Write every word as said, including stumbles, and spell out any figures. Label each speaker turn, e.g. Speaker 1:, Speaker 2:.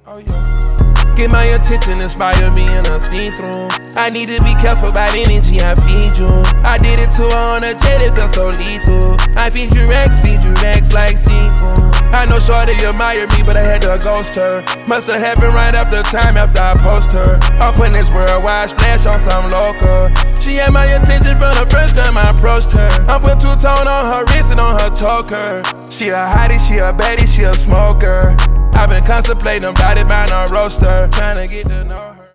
Speaker 1: Oh, yeah. Get my attention, inspire me and I see through. I need to be careful about energy I feed you. I did it to her on a jet, it felt so lethal. I feed you Rex, feed you Rex like seafood. I know shorty admire me, but I had to ghost her. Must have happened right after time after I post her. I'm putting this worldwide splash on some local. She had my attention from the first time I approached her. I'm put two-tone on her wrist and on her choker. She a hottie, she a baddie, she a smoker. I've been contemplating about it, buying a roaster, trying to get to know.